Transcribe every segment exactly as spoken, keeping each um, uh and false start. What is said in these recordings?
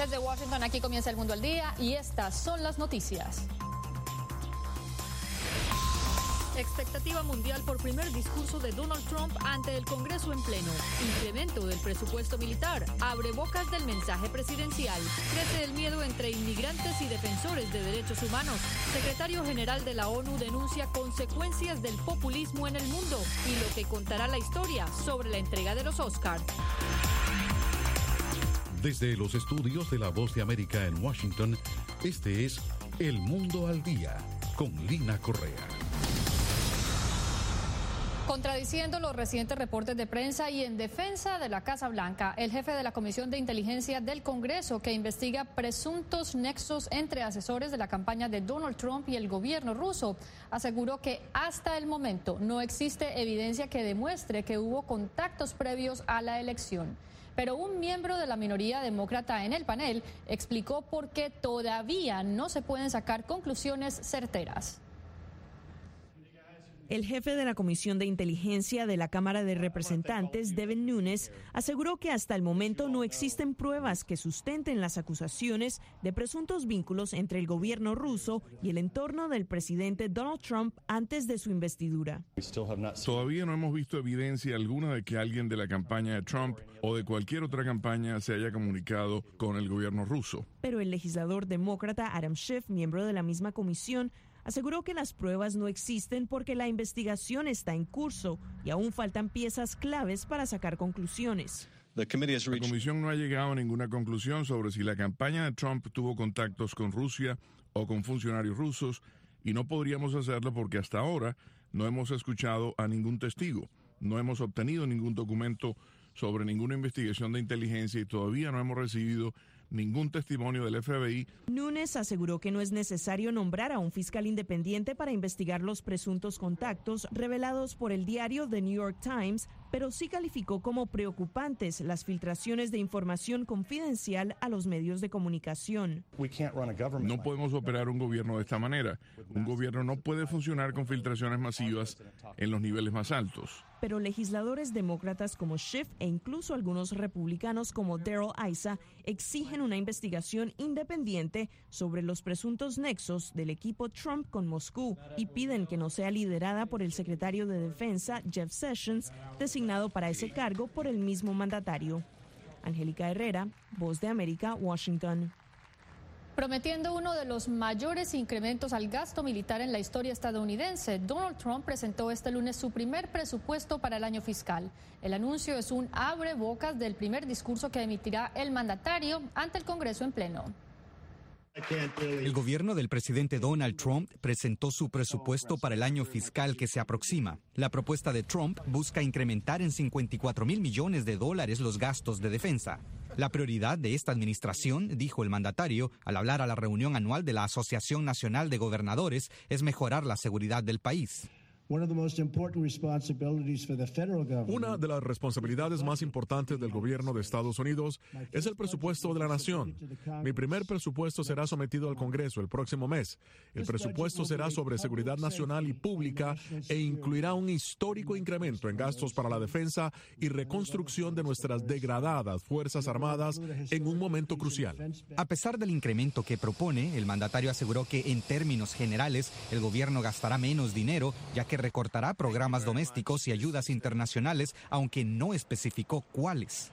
Desde Washington, aquí comienza El Mundo al Día y estas son las noticias. Expectativa mundial por primer discurso de Donald Trump ante el Congreso en pleno. Incremento del presupuesto militar. Abre bocas del mensaje presidencial. Crece el miedo entre inmigrantes y defensores de derechos humanos. Secretario General de la ONU denuncia consecuencias del populismo en el mundo y lo que contará la historia sobre la entrega de los Oscar. Desde los estudios de La Voz de América en Washington, este es El Mundo al Día con Lina Correa. Contradiciendo los recientes reportes de prensa y en defensa de la Casa Blanca, el jefe de la Comisión de Inteligencia del Congreso, que investiga presuntos nexos entre asesores de la campaña de Donald Trump y el gobierno ruso, aseguró que hasta el momento no existe evidencia que demuestre que hubo contactos previos a la elección. Pero un miembro de la minoría demócrata en el panel explicó por qué todavía no se pueden sacar conclusiones certeras. El jefe de la Comisión de Inteligencia de la Cámara de Representantes, Devin Nunes, aseguró que hasta el momento no existen pruebas que sustenten las acusaciones de presuntos vínculos entre el gobierno ruso y el entorno del presidente Donald Trump antes de su investidura. Todavía no hemos visto evidencia alguna de que alguien de la campaña de Trump o de cualquier otra campaña se haya comunicado con el gobierno ruso. Pero el legislador demócrata Adam Schiff, miembro de la misma comisión, aseguró que las pruebas no existen porque la investigación está en curso y aún faltan piezas claves para sacar conclusiones. La comisión no ha llegado a ninguna conclusión sobre si la campaña de Trump tuvo contactos con Rusia o con funcionarios rusos y no podríamos hacerlo porque hasta ahora no hemos escuchado a ningún testigo, no hemos obtenido ningún documento sobre ninguna investigación de inteligencia y todavía no hemos recibido ningún testimonio del F B I. Nunes aseguró que no es necesario nombrar a un fiscal independiente para investigar los presuntos contactos revelados por el diario The New York Times, pero sí calificó como preocupantes las filtraciones de información confidencial a los medios de comunicación. No podemos operar un gobierno de esta manera. Un gobierno no puede funcionar con filtraciones masivas en los niveles más altos. Pero legisladores demócratas como Schiff e incluso algunos republicanos como Darrell Issa exigen una investigación independiente sobre los presuntos nexos del equipo Trump con Moscú y piden que no sea liderada por el secretario de Defensa, Jeff Sessions, designado para ese cargo por el mismo mandatario. Angélica Herrera, Voz de América, Washington. Prometiendo uno de los mayores incrementos al gasto militar en la historia estadounidense, Donald Trump presentó este lunes su primer presupuesto para el año fiscal. El anuncio es un abrebocas del primer discurso que emitirá el mandatario ante el Congreso en pleno. El gobierno del presidente Donald Trump presentó su presupuesto para el año fiscal que se aproxima. La propuesta de Trump busca incrementar en cincuenta y cuatro mil millones de dólares los gastos de defensa. La prioridad de esta administración, dijo el mandatario al hablar a la reunión anual de la Asociación Nacional de Gobernadores, es mejorar la seguridad del país. Una de las responsabilidades más importantes del gobierno de Estados Unidos es el presupuesto de la nación. Mi primer presupuesto será sometido al Congreso el próximo mes. El presupuesto será sobre seguridad nacional y pública e incluirá un histórico incremento en gastos para la defensa y reconstrucción de nuestras degradadas Fuerzas Armadas en un momento crucial. A pesar del incremento que propone, el mandatario aseguró que en términos generales el gobierno gastará menos dinero, ya que recortará programas domésticos y ayudas internacionales, aunque no especificó cuáles.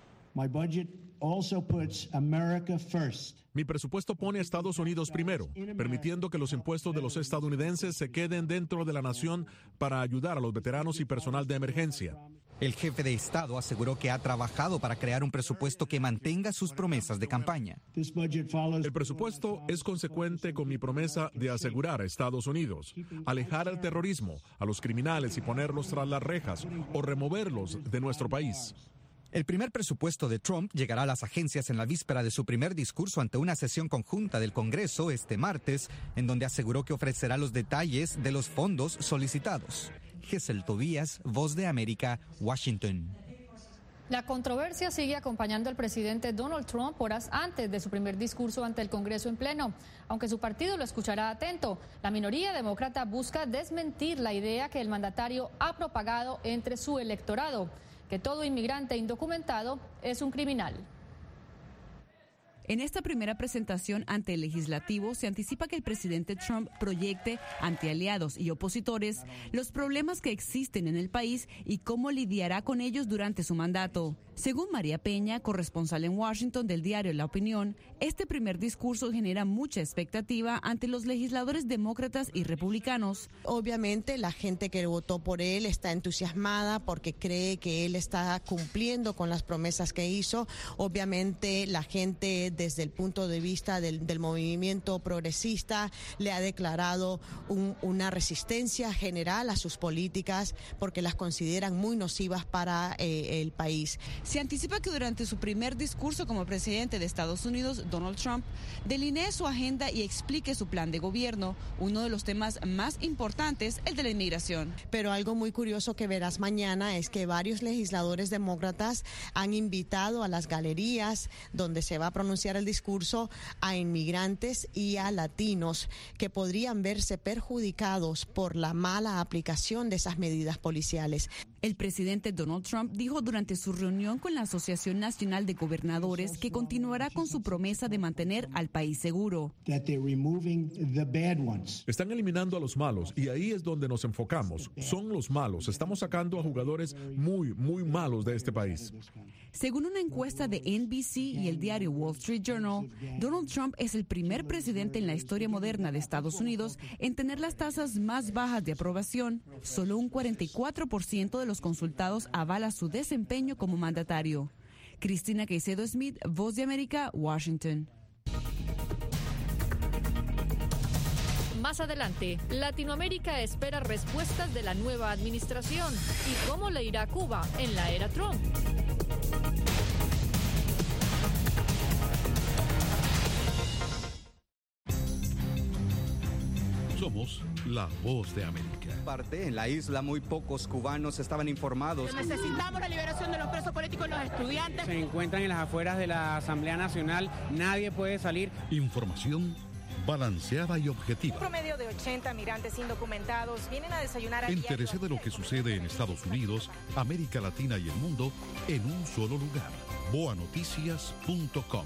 Mi presupuesto pone a Estados Unidos primero, permitiendo que los impuestos de los estadounidenses se queden dentro de la nación para ayudar a los veteranos y personal de emergencia. El jefe de Estado aseguró que ha trabajado para crear un presupuesto que mantenga sus promesas de campaña. El presupuesto es consecuente con mi promesa de asegurar a Estados Unidos, alejar al terrorismo, a los criminales y ponerlos tras las rejas o removerlos de nuestro país. El primer presupuesto de Trump llegará a las agencias en la víspera de su primer discurso ante una sesión conjunta del Congreso este martes, en donde aseguró que ofrecerá los detalles de los fondos solicitados. Gesell Tobías, Voz de América, Washington. La controversia sigue acompañando al presidente Donald Trump horas antes de su primer discurso ante el Congreso en pleno. Aunque su partido lo escuchará atento, la minoría demócrata busca desmentir la idea que el mandatario ha propagado entre su electorado, que todo inmigrante indocumentado es un criminal. En esta primera presentación ante el legislativo se anticipa que el presidente Trump proyecte ante aliados y opositores los problemas que existen en el país y cómo lidiará con ellos durante su mandato. Según María Peña, corresponsal en Washington del diario La Opinión, este primer discurso genera mucha expectativa ante los legisladores demócratas y republicanos. Obviamente la gente que votó por él está entusiasmada porque cree que él está cumpliendo con las promesas que hizo. Obviamente la gente desde el punto de vista del, del movimiento progresista le ha declarado un, una resistencia general a sus políticas porque las consideran muy nocivas para eh, el país. Se anticipa que durante su primer discurso como presidente de Estados Unidos, Donald Trump delinee su agenda y explique su plan de gobierno, uno de los temas más importantes, el de la inmigración. Pero algo muy curioso que verás mañana es que varios legisladores demócratas han invitado a las galerías donde se va a pronunciar el discurso a inmigrantes y a latinos que podrían verse perjudicados por la mala aplicación de esas medidas policiales. El presidente Donald Trump dijo durante su reunión con la Asociación Nacional de Gobernadores que continuará con su promesa de mantener al país seguro. Están eliminando a los malos y ahí es donde nos enfocamos. Son los malos. Estamos sacando a jugadores muy, muy malos de este país. Según una encuesta de N B C y el diario Wall Street Journal, Donald Trump es el primer presidente en la historia moderna de Estados Unidos en tener las tasas más bajas de aprobación. Solo un cuarenta y cuatro por ciento de los consultados avala su desempeño como mandatario. Cristina Caicedo Smith, Voz de América, Washington. Más adelante, Latinoamérica espera respuestas de la nueva administración y cómo le irá a Cuba en la era Trump. Somos la Voz de América. Parte en la isla muy pocos cubanos estaban informados. Necesitamos la liberación de los presos políticos y los estudiantes. Se encuentran en las afueras de la Asamblea Nacional. Nadie puede salir. Información balanceada y objetiva. Un promedio de ochenta migrantes indocumentados vienen a desayunar. Entérese de lo que sucede en Estados Unidos, América Latina y el mundo en un solo lugar. boa noticias punto com.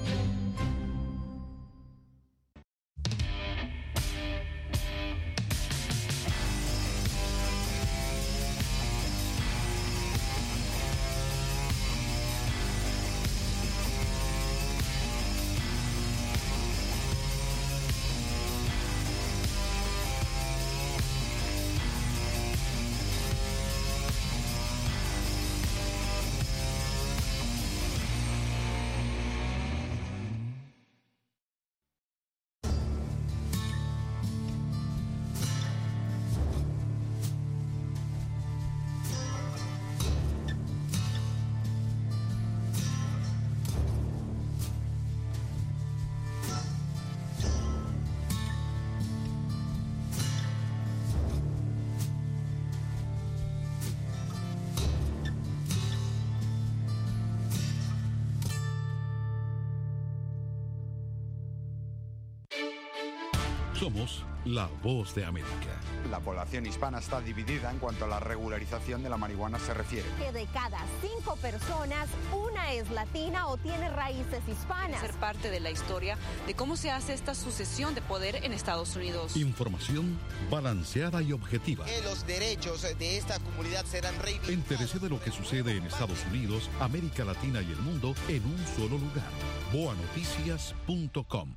Somos la Voz de América. La población hispana está dividida en cuanto a la regularización de la marihuana se refiere. Que de cada cinco personas, una es latina o tiene raíces hispanas. Ser parte de la historia de cómo se hace esta sucesión de poder en Estados Unidos. Información balanceada y objetiva. Que los derechos de esta comunidad serán reivindicados. Entérese de lo que sucede en Estados Unidos, América Latina y el mundo en un solo lugar. boa noticias punto com.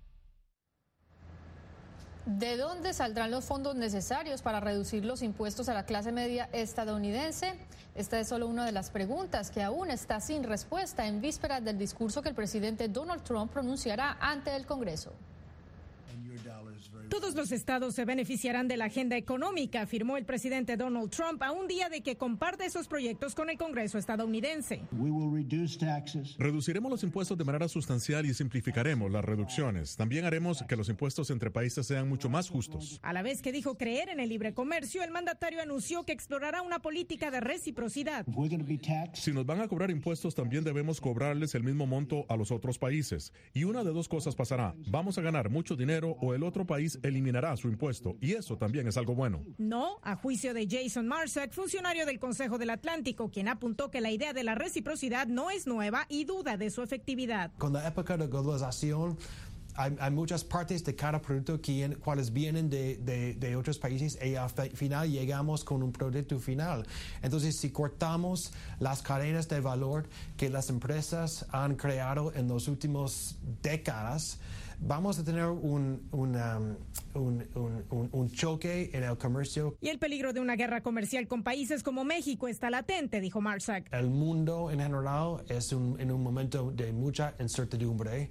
¿De dónde saldrán los fondos necesarios para reducir los impuestos a la clase media estadounidense? Esta es solo una de las preguntas que aún está sin respuesta en vísperas del discurso que el presidente Donald Trump pronunciará ante el Congreso. Todos los estados se beneficiarán de la agenda económica, afirmó el presidente Donald Trump a un día de que comparte esos proyectos con el Congreso estadounidense. Reduciremos los impuestos de manera sustancial y simplificaremos las reducciones. También haremos que los impuestos entre países sean mucho más justos. A la vez que dijo creer en el libre comercio, el mandatario anunció que explorará una política de reciprocidad. Si nos van a cobrar impuestos, también debemos cobrarles el mismo monto a los otros países. Y una de dos cosas pasará. Vamos a ganar mucho dinero o el otro país país eliminará su impuesto, y eso también es algo bueno. No, a juicio de Jason Marsack, funcionario del Consejo del Atlántico, quien apuntó que la idea de la reciprocidad no es nueva y duda de su efectividad. Con la época de globalización, Hay, hay muchas partes de cada producto que, cuales vienen de, de, de otros países y al final llegamos con un producto final. Entonces, si cortamos las cadenas de valor que las empresas han creado en las últimas décadas, vamos a tener un, un, um, un, un, un, un choque en el comercio. Y el peligro de una guerra comercial con países como México está latente, dijo Marsack. El mundo en general es un, en un momento de mucha incertidumbre.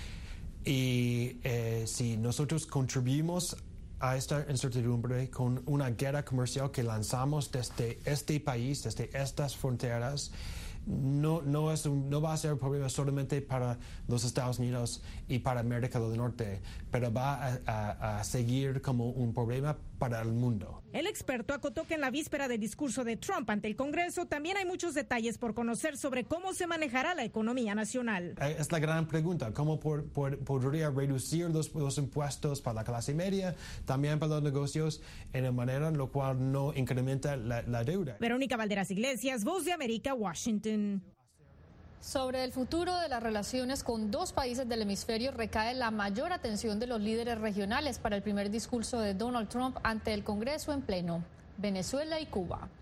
Y eh, si nosotros contribuimos a esta incertidumbre con una guerra comercial que lanzamos desde este país, desde estas fronteras, no, no, es un, no va a ser un problema solamente para los Estados Unidos y para América del Norte, pero va a, a, a seguir como un problema para el mundo. El experto acotó que en la víspera del discurso de Trump ante el Congreso también hay muchos detalles por conocer sobre cómo se manejará la economía nacional. Es la gran pregunta, ¿cómo por, por, podría reducir los, los impuestos para la clase media, también para los negocios, en una manera en la cual no incrementa la, la deuda? Verónica Valderas Iglesias, Voz de América, Washington. Sobre el futuro de las relaciones con dos países del hemisferio recae la mayor atención de los líderes regionales para el primer discurso de Donald Trump ante el Congreso en pleno: Venezuela y Cuba.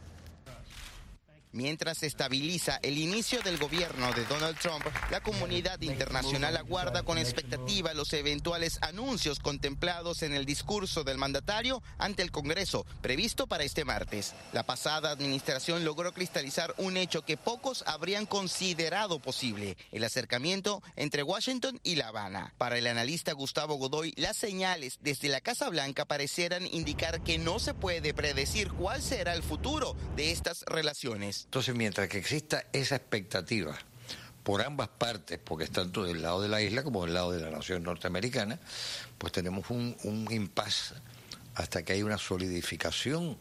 Mientras se estabiliza el inicio del gobierno de Donald Trump, la comunidad internacional aguarda con expectativa los eventuales anuncios contemplados en el discurso del mandatario ante el Congreso, previsto para este martes. La pasada administración logró cristalizar un hecho que pocos habrían considerado posible: el acercamiento entre Washington y La Habana. Para el analista Gustavo Godoy, las señales desde la Casa Blanca parecieran indicar que no se puede predecir cuál será el futuro de estas relaciones. Entonces, mientras que exista esa expectativa por ambas partes, porque es tanto del lado de la isla como del lado de la nación norteamericana, pues tenemos un, un impasse hasta que hay una solidificación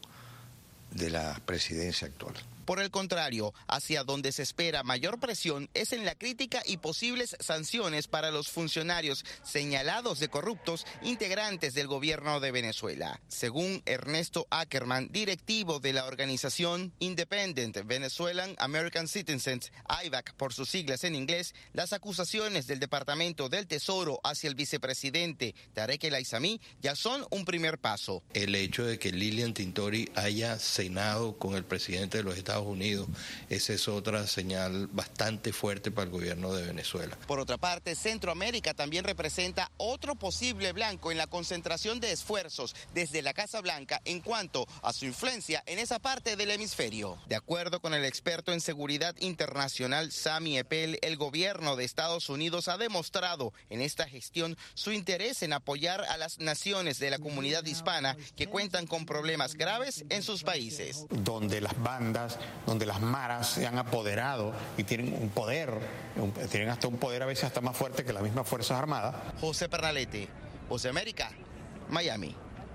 de la presidencia actual. Por el contrario, hacia donde se espera mayor presión es en la crítica y posibles sanciones para los funcionarios señalados de corruptos integrantes del gobierno de Venezuela. Según Ernesto Ackerman, directivo de la organización Independent Venezuelan American Citizens, I V A C por sus siglas en inglés, las acusaciones del Departamento del Tesoro hacia el vicepresidente Tarek El Aissami ya son un primer paso. El hecho de que Lilian Tintori haya cenado con el presidente de los Estados Unidos, esa es otra señal bastante fuerte para el gobierno de Venezuela. Por otra parte, Centroamérica también representa otro posible blanco en la concentración de esfuerzos desde la Casa Blanca en cuanto a su influencia en esa parte del hemisferio. De acuerdo con el experto en seguridad internacional Sami Eppel, el gobierno de Estados Unidos ha demostrado en esta gestión su interés en apoyar a las naciones de la comunidad hispana que cuentan con problemas graves en sus países. Donde las bandas, donde las maras se han apoderado y tienen un poder, un, tienen hasta un poder a veces hasta más fuerte que las mismas Fuerzas Armadas. José Pernalete, Voz de América, Miami.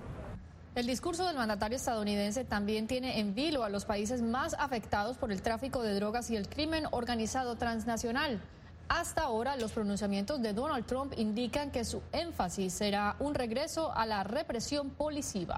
El discurso del mandatario estadounidense también tiene en vilo a los países más afectados por el tráfico de drogas y el crimen organizado transnacional. Hasta ahora, los pronunciamientos de Donald Trump indican que su énfasis será un regreso a la represión policiva.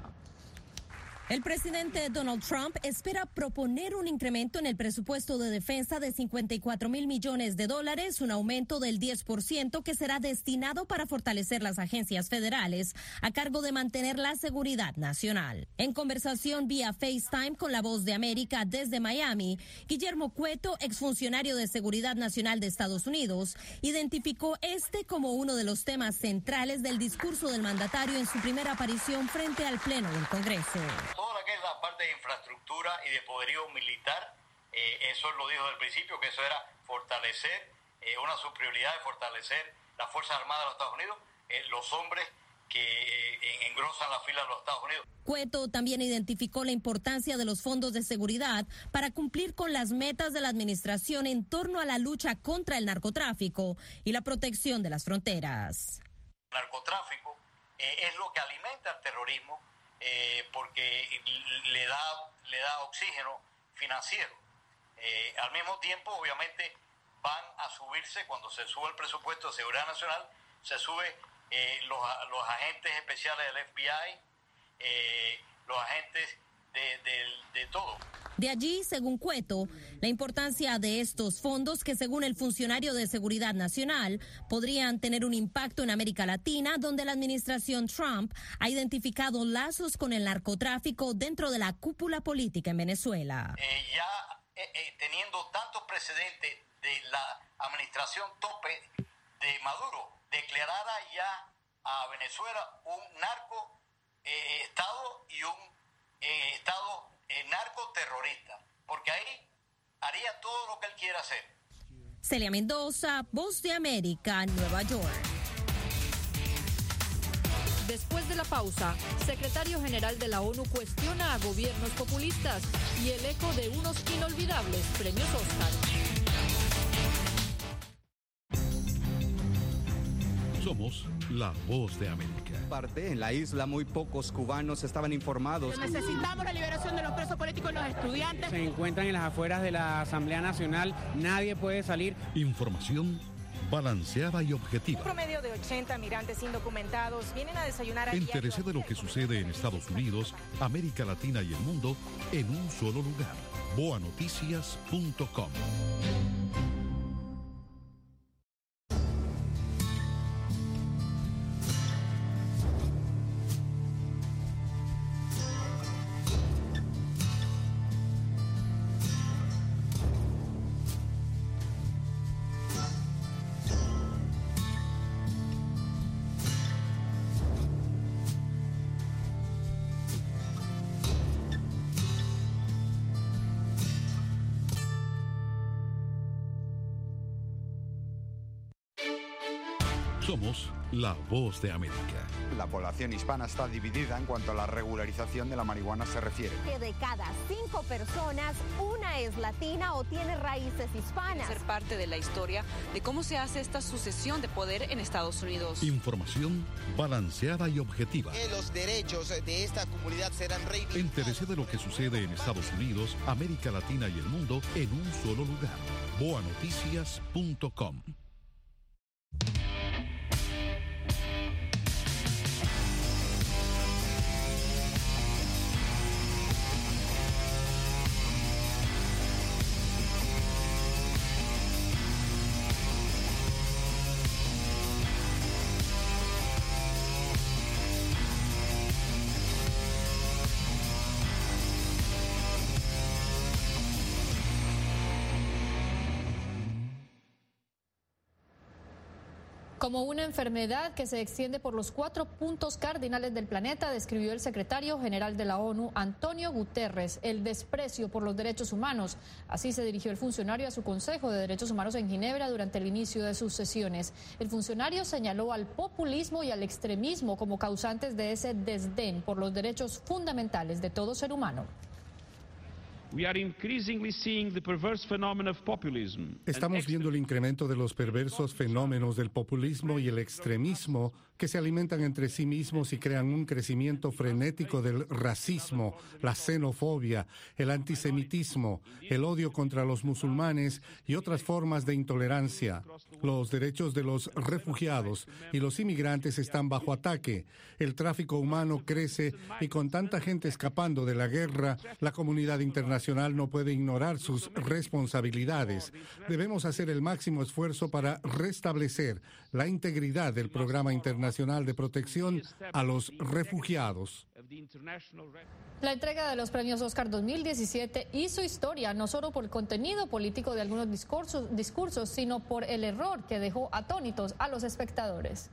El presidente Donald Trump espera proponer un incremento en el presupuesto de defensa de cincuenta y cuatro mil millones de dólares, un aumento del diez por ciento que será destinado para fortalecer las agencias federales a cargo de mantener la seguridad nacional. En conversación vía FaceTime con la Voz de América desde Miami, Guillermo Cueto, exfuncionario de Seguridad Nacional de Estados Unidos, identificó este como uno de los temas centrales del discurso del mandatario en su primera aparición frente al Pleno del Congreso. Todo lo que es la parte de infraestructura y de poderío militar, eh, eso lo dijo desde el principio, que eso era fortalecer, eh, una de sus prioridades, fortalecer las Fuerzas Armadas de los Estados Unidos, eh, los hombres que eh, engrosan la fila de los Estados Unidos. Cueto también identificó la importancia de los fondos de seguridad para cumplir con las metas de la administración en torno a la lucha contra el narcotráfico y la protección de las fronteras. El narcotráfico eh, es lo que alimenta el terrorismo, Eh, porque le da, le da oxígeno financiero. Eh, al mismo tiempo, obviamente, van a subirse, cuando se sube el presupuesto de seguridad nacional, se sube eh, los, los agentes especiales del F B I, eh, los agentes de, de, de todo. De allí, según Cueto, la importancia de estos fondos que, según el funcionario de Seguridad Nacional, podrían tener un impacto en América Latina, donde la administración Trump ha identificado lazos con el narcotráfico dentro de la cúpula política en Venezuela. Eh, ya eh, eh, teniendo tantos precedentes de la administración tope de Maduro, declarara ya a Venezuela un narco eh, estado y un eh, estado eh, narcoterrorista, porque ahí haría todo lo que él quiera hacer. Celia Mendoza, Voz de América, Nueva York. Después de la pausa, secretario general de la ONU cuestiona a gobiernos populistas y el eco de unos inolvidables premios Oscar. Somos la Voz de América. Parte en la isla muy pocos cubanos estaban informados. Necesitamos la liberación de los presos políticos y los estudiantes. Se encuentran en las afueras de la Asamblea Nacional, nadie puede salir. Información balanceada y objetiva. Un promedio de ochenta migrantes indocumentados vienen a desayunar a Entérese de lo que sucede en Estados Unidos, América Latina y el mundo en un solo lugar. boa noticias punto com. Somos la Voz de América. La población hispana está dividida en cuanto a la regularización de la marihuana se refiere. Que de cada cinco personas, una es latina o tiene raíces hispanas. Ser parte de la historia de cómo se hace esta sucesión de poder en Estados Unidos. Información balanceada y objetiva. Que los derechos de esta comunidad serán reivindicados. Entérese de lo que sucede en Estados Unidos, América Latina y el mundo en un solo lugar. boa noticias punto com. Como una enfermedad que se extiende por los cuatro puntos cardinales del planeta, describió el secretario general de la ONU, Antonio Guterres, el desprecio por los derechos humanos. Así se dirigió el funcionario a su Consejo de Derechos Humanos en Ginebra durante el inicio de sus sesiones. El funcionario señaló al populismo y al extremismo como causantes de ese desdén por los derechos fundamentales de todo ser humano. Estamos viendo el incremento de los perversos fenómenos del populismo y el extremismo que se alimentan entre sí mismos y crean un crecimiento frenético del racismo, la xenofobia, el antisemitismo, el odio contra los musulmanes y otras formas de intolerancia. Los derechos de los refugiados y los inmigrantes están bajo ataque. El tráfico humano crece y con tanta gente escapando de la guerra, la comunidad internacional no puede ignorar sus responsabilidades. Debemos hacer el máximo esfuerzo para restablecer la integridad del Programa Internacional de Protección a los Refugiados. La entrega de los premios Oscar dos mil diecisiete hizo historia no solo por el contenido político de algunos discursos, discursos, sino por el error que dejó atónitos a los espectadores.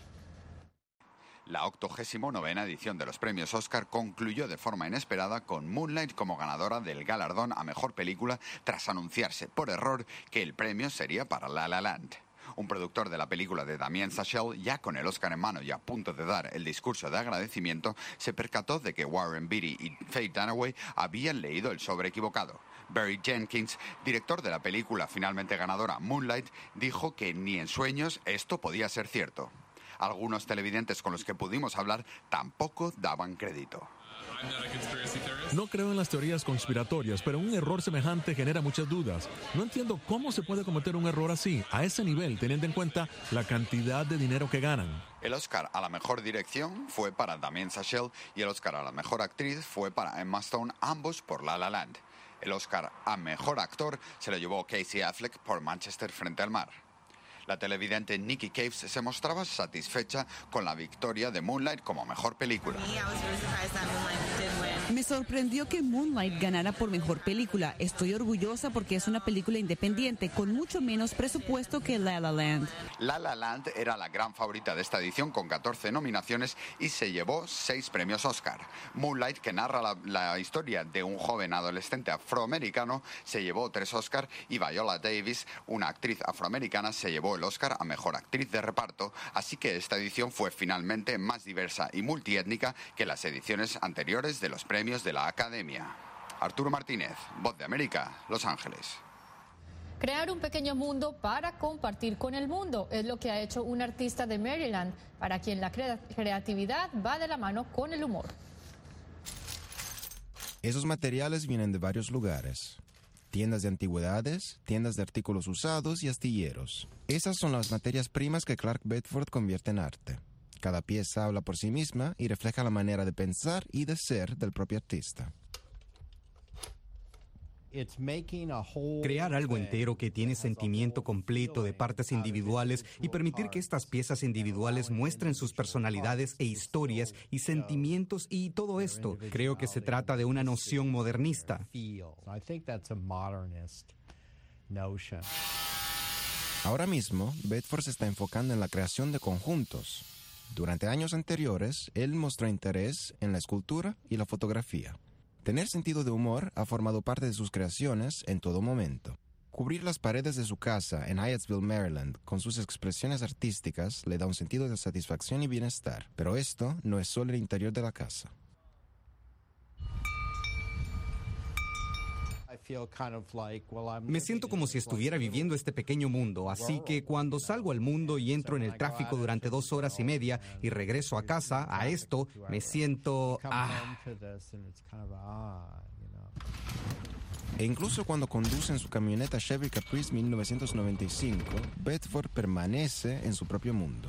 La octogésimo novena edición de los premios Oscar concluyó de forma inesperada con Moonlight como ganadora del galardón a mejor película tras anunciarse por error que el premio sería para La La Land. Un productor de la película de Damien Chazelle, ya con el Oscar en mano y a punto de dar el discurso de agradecimiento, se percató de que Warren Beatty y Faye Dunaway habían leído el sobre equivocado. Barry Jenkins, director de la película finalmente ganadora Moonlight, dijo que ni en sueños esto podía ser cierto. Algunos televidentes con los que pudimos hablar tampoco daban crédito. No creo en las teorías conspiratorias, pero un error semejante genera muchas dudas. No entiendo cómo se puede cometer un error así, a ese nivel, teniendo en cuenta la cantidad de dinero que ganan. El Oscar a la mejor dirección fue para Damien Chazelle y el Oscar a la mejor actriz fue para Emma Stone, ambos por La La Land. El Oscar a mejor actor se lo llevó Casey Affleck por Manchester frente al mar. La televidente Nikki Caves se mostraba satisfecha con la victoria de Moonlight como mejor película. Me sorprendió que Moonlight ganara por mejor película. Estoy orgullosa porque es una película independiente con mucho menos presupuesto que La La Land. La La Land era la gran favorita de esta edición con catorce nominaciones y se llevó seis premios Oscar. Moonlight, que narra la, la historia de un joven adolescente afroamericano, se llevó tres Oscar y Viola Davis, una actriz afroamericana, se llevó el Oscar a mejor actriz de reparto, así que esta edición fue finalmente más diversa y multiétnica que las ediciones anteriores de los premios de la Academia. Arturo Martínez, Voz de América, Los Ángeles. Crear un pequeño mundo para compartir con el mundo es lo que ha hecho un artista de Maryland, para quien la cre- creatividad va de la mano con el humor. Esos materiales vienen de varios lugares. Tiendas de antigüedades, tiendas de artículos usados y astilleros. Esas son las materias primas que Clark Bedford convierte en arte. Cada pieza habla por sí misma y refleja la manera de pensar y de ser del propio artista. Crear algo entero que tiene sentimiento completo de partes individuales y permitir que estas piezas individuales muestren sus personalidades e historias y sentimientos y todo esto. Creo que se trata de una noción modernista. Ahora mismo, Bedford se está enfocando en la creación de conjuntos. Durante años anteriores, él mostró interés en la escultura y la fotografía. Tener sentido de humor ha formado parte de sus creaciones en todo momento. Cubrir las paredes de su casa en Hyattsville, Maryland, con sus expresiones artísticas le da un sentido de satisfacción y bienestar. Pero esto no es solo el interior de la casa. Me siento como si estuviera viviendo este pequeño mundo, así que cuando salgo al mundo y entro en el tráfico durante dos horas y media y regreso a casa, a esto, me siento... Ah. E incluso cuando conduce en su camioneta Chevy Caprice mil novecientos noventa y cinco, Bedford permanece en su propio mundo.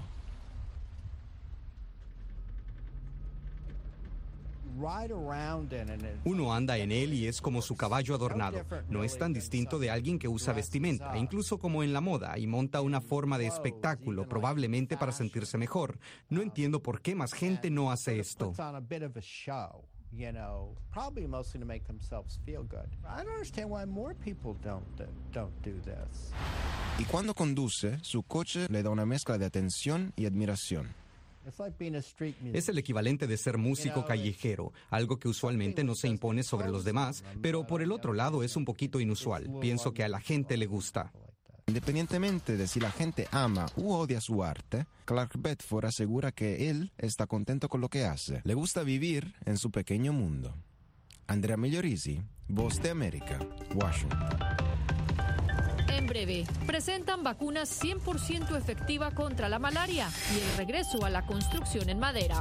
Uno anda en él y es como su caballo adornado. No es tan distinto de alguien que usa vestimenta, incluso como en la moda, y monta una forma de espectáculo, probablemente para sentirse mejor. No entiendo por qué más gente no hace esto. You know, probably mostly to make themselves feel good. I don't understand why more people don't don't do this. Y cuando conduce, su coche le da una mezcla de atención y admiración. Es el equivalente de ser músico callejero, algo que usualmente no se impone sobre los demás, pero por el otro lado es un poquito inusual. Pienso que a la gente le gusta. Independientemente de si la gente ama u odia su arte, Clark Bedford asegura que él está contento con lo que hace. Le gusta vivir en su pequeño mundo. Andrea Migliorisi, Voz de América, Washington. En breve, presentan vacunas cien por ciento efectiva contra la malaria y el regreso a la construcción en madera.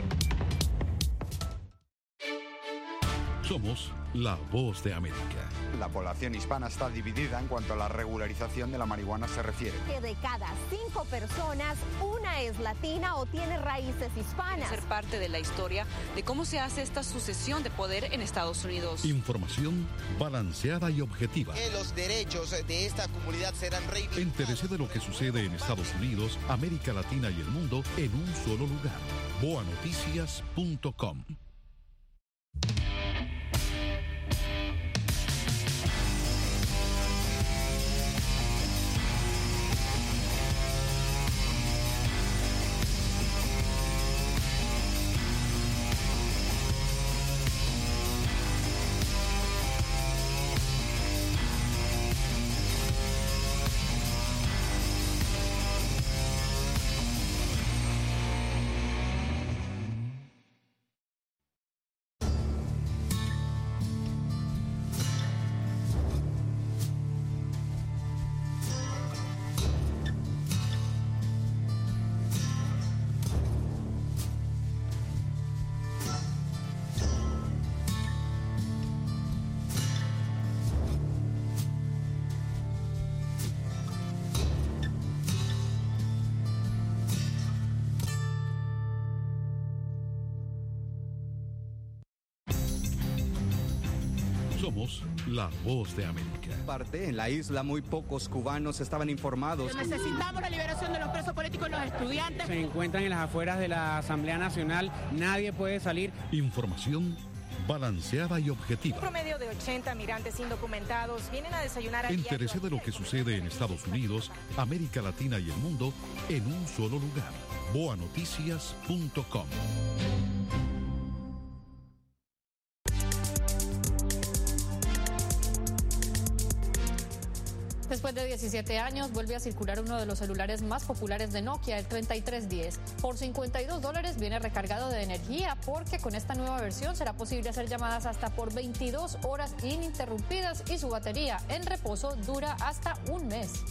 Somos la Voz de América. La población hispana está dividida en cuanto a la regularización de la marihuana se refiere. Que de cada cinco personas, una es latina o tiene raíces hispanas. Ser parte de la historia de cómo se hace esta sucesión de poder en Estados Unidos. Información balanceada y objetiva. Que los derechos de esta comunidad serán reivindicados. Entérese de lo que sucede en Estados Unidos, América Latina y el mundo en un solo lugar. boa noticias punto com. Somos la voz de América. Parte en la isla muy pocos cubanos estaban informados. Necesitamos la liberación de los presos políticos y los estudiantes. Se encuentran en las afueras de la Asamblea Nacional, nadie puede salir. Información balanceada y objetiva. Un promedio de ochenta migrantes indocumentados vienen a desayunar al Entérese de lo que sucede en Estados Unidos, América Latina y el mundo en un solo lugar. boa noticias punto com. Después de diecisiete años, vuelve a circular uno de los celulares más populares de Nokia, el treinta y tres diez. Por cincuenta y dos dólares viene recargado de energía, porque con esta nueva versión será posible hacer llamadas hasta por veintidós horas ininterrumpidas y su batería en reposo dura hasta un mes.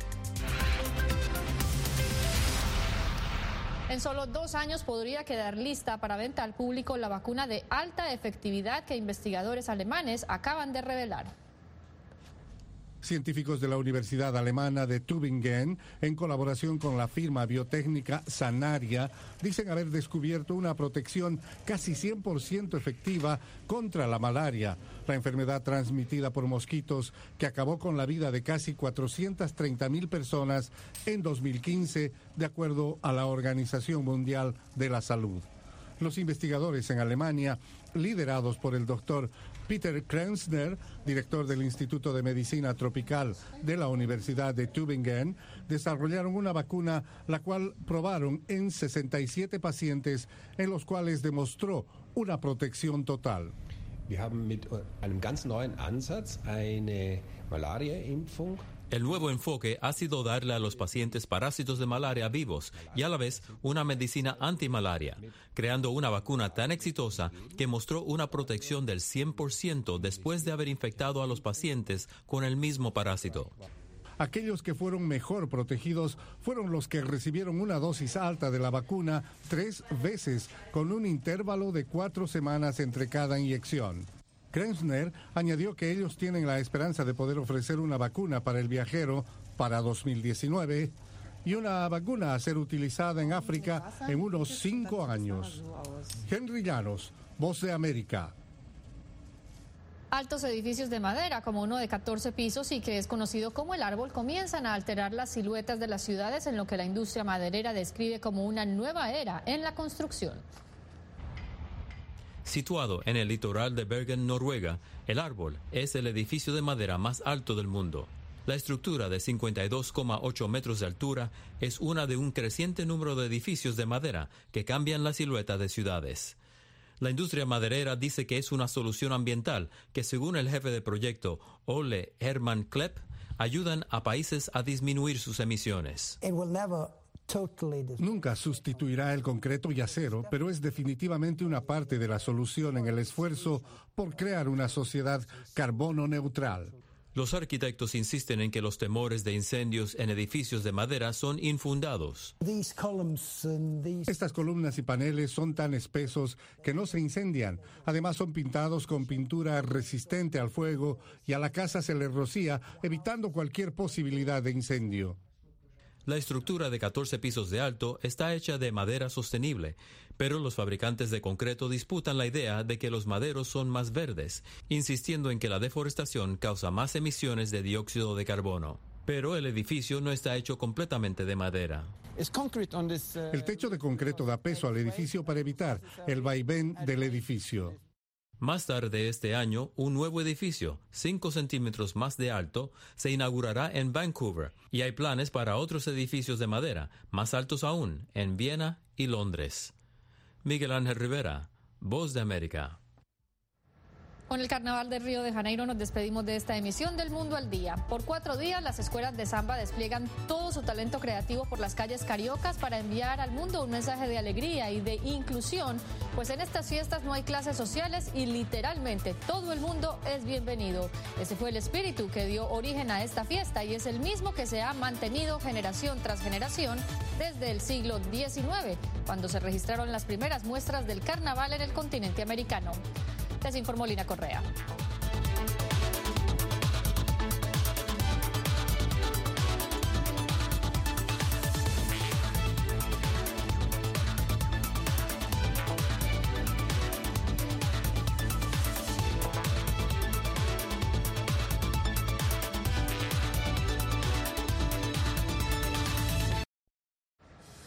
En solo dos años podría quedar lista para venta al público la vacuna de alta efectividad que investigadores alemanes acaban de revelar. Científicos de la Universidad Alemana de Tübingen, en colaboración con la firma biotécnica Sanaria, dicen haber descubierto una protección casi cien por ciento efectiva contra la malaria, la enfermedad transmitida por mosquitos que acabó con la vida de casi cuatrocientas treinta mil personas en dos mil quince, de acuerdo a la Organización Mundial de la Salud. Los investigadores en Alemania, liderados por el doctor Peter Krenzner, director del Instituto de Medicina Tropical de la Universidad de Tübingen, desarrollaron una vacuna la cual probaron en sesenta y siete pacientes, en los cuales demostró una protección total. Wir haben mit einem ganz neuen Ansatz eine Malaria-Impfung. El nuevo enfoque ha sido darle a los pacientes parásitos de malaria vivos y a la vez una medicina antimalaria, creando una vacuna tan exitosa que mostró una protección del cien por ciento después de haber infectado a los pacientes con el mismo parásito. Aquellos que fueron mejor protegidos fueron los que recibieron una dosis alta de la vacuna tres veces, con un intervalo de cuatro semanas entre cada inyección. Krenzner añadió que ellos tienen la esperanza de poder ofrecer una vacuna para el viajero para dos mil diecinueve y una vacuna a ser utilizada en África en unos cinco años. Henry Llanos, Voz de América. Altos edificios de madera, como uno de catorce pisos y que es conocido como El Árbol, comienzan a alterar las siluetas de las ciudades en lo que la industria maderera describe como una nueva era en la construcción. Situado en el litoral de Bergen, Noruega, El Árbol es el edificio de madera más alto del mundo. La estructura de cincuenta y dos coma ocho metros de altura es una de un creciente número de edificios de madera que cambian la silueta de ciudades. La industria maderera dice que es una solución ambiental que, según el jefe de proyecto, Ole Herman Klepp, ayudan a países a disminuir sus emisiones. Nunca sustituirá el concreto y acero, pero es definitivamente una parte de la solución en el esfuerzo por crear una sociedad carbono neutral. Los arquitectos insisten en que los temores de incendios en edificios de madera son infundados. Estas columnas y paneles son tan espesos que no se incendian. Además son pintados con pintura resistente al fuego y a la casa se le rocía, evitando cualquier posibilidad de incendio. La estructura de catorce pisos de alto está hecha de madera sostenible, pero los fabricantes de concreto disputan la idea de que los maderos son más verdes, insistiendo en que la deforestación causa más emisiones de dióxido de carbono. Pero el edificio no está hecho completamente de madera. El techo de concreto da peso al edificio para evitar el vaivén del edificio. Más tarde este año, un nuevo edificio, cinco centímetros más de alto, se inaugurará en Vancouver, y hay planes para otros edificios de madera, más altos aún, en Viena y Londres. Miguel Ángel Rivera, Voz de América. Con el Carnaval de Río de Janeiro nos despedimos de esta emisión del Mundo al Día. Por cuatro días las escuelas de samba despliegan todo su talento creativo por las calles cariocas para enviar al mundo un mensaje de alegría y de inclusión, pues en estas fiestas no hay clases sociales y literalmente todo el mundo es bienvenido. Ese fue el espíritu que dio origen a esta fiesta y es el mismo que se ha mantenido generación tras generación desde el siglo diecinueve, cuando se registraron las primeras muestras del carnaval en el continente americano. Les informó Lina Correa.